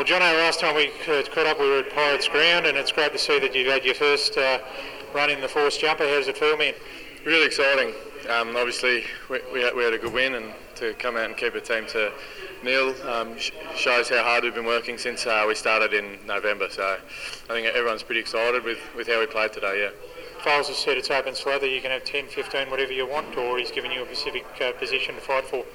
Well, Jono, last time we caught up we were at Pirates Ground, and it's great to see that you've had your first run in the forced jumper. How does it feel, man? Really exciting. Obviously, we had a good win, and to come out and keep a team to nil shows how hard we've been working since we started in November. So I think everyone's pretty excited with how we played today, yeah. Foles has said it's open slather. You can have 10, 15, whatever you want, or he's given you a specific position to fight for.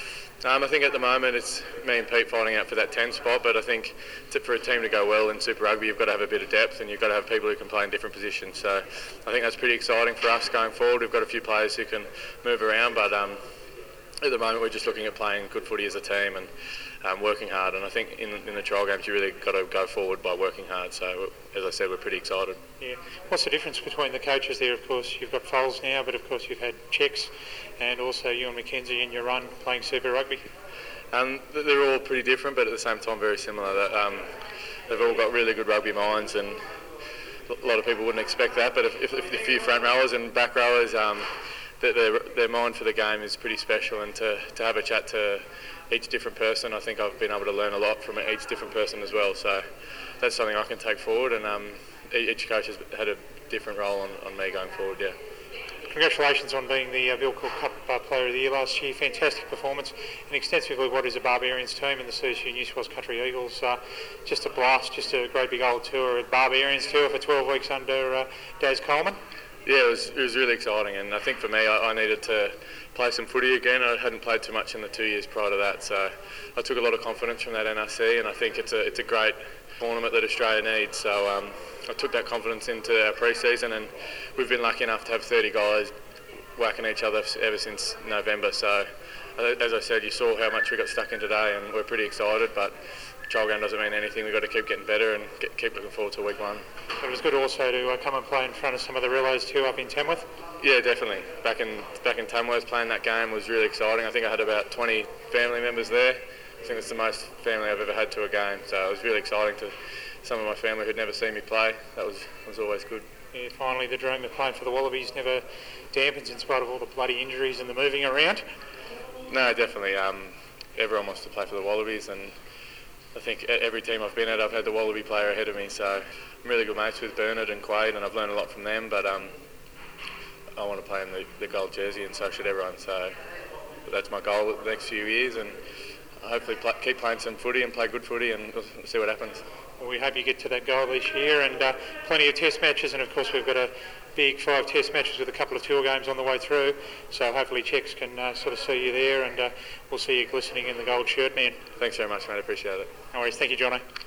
I think at the moment it's me and Pete fighting out for that 10 spot, but I think for a team to go well in Super Rugby, you've got to have a bit of depth and you've got to have people who can play in different positions. So I think that's pretty exciting for us going forward. We've got a few players who can move around, but at the moment we're just looking at playing good footy as a team and working hard. And I think in the trial games you really got to go forward by working hard. So as I said, we're pretty excited. Yeah. What's the difference between the coaches there? Of course, you've got Foles now, but of course you've had Checks and also you and McKenzie in your run playing Super Rugby. They're all pretty different, but at the same time very similar. They've all got really good rugby minds, and a lot of people wouldn't expect that. But if a few front rowers and back rowers, their mind for the game is pretty special. And to have a chat to each different person, I think I've been able to learn a lot from each different person as well. So that's something I can take forward, and each coach has had a different role on me going forward. Yeah. Congratulations on being the Bill Cook Cup Player of the Year last year. Fantastic performance and extensively what is a Barbarians team in the CSU New South Wales Country Eagles. Just a blast, just a great big old tour at Barbarians tour for 12 weeks under Daz Coleman. Yeah, it was really exciting, and I think for me I needed to play some footy again. I hadn't played too much in the 2 years prior to that, so I took a lot of confidence from that NRC, and I think it's a great tournament that Australia needs. So I took that confidence into our pre-season, and we've been lucky enough to have 30 guys whacking each other ever since November. So as I said, you saw how much we got stuck in today, and we're pretty excited, but trial game doesn't mean anything. We've got to keep getting better and keep looking forward to week one. It was good also to come and play in front of some of the relos too up in Tamworth. Yeah, definitely. Back in Tamworth, playing that game was really exciting. I think I had about 20 family members there. I think it's the most family I've ever had to a game, so it was really exciting to some of my family who'd never seen me play. That was always good. Yeah, finally the dream of playing for the Wallabies never dampens in spite of all the bloody injuries and the moving around. No, definitely. Everyone wants to play for the Wallabies, and I think every team I've been at, I've had the Wallaby player ahead of me, so I'm really good mates with Bernard and Quade, and I've learned a lot from them, but I want to play in the gold jersey, and so should everyone. So that's my goal the next few years, and hopefully keep playing some footy and play good footy, and we'll see what happens. Well, we hope you get to that goal this year, and plenty of test matches, and of course we've got a big 5 test matches with a couple of tour games on the way through, so hopefully Checks can sort of see you there, and we'll see you glistening in the gold shirt, man. Thanks very much, mate. I appreciate it. No worries. Thank you, Jono.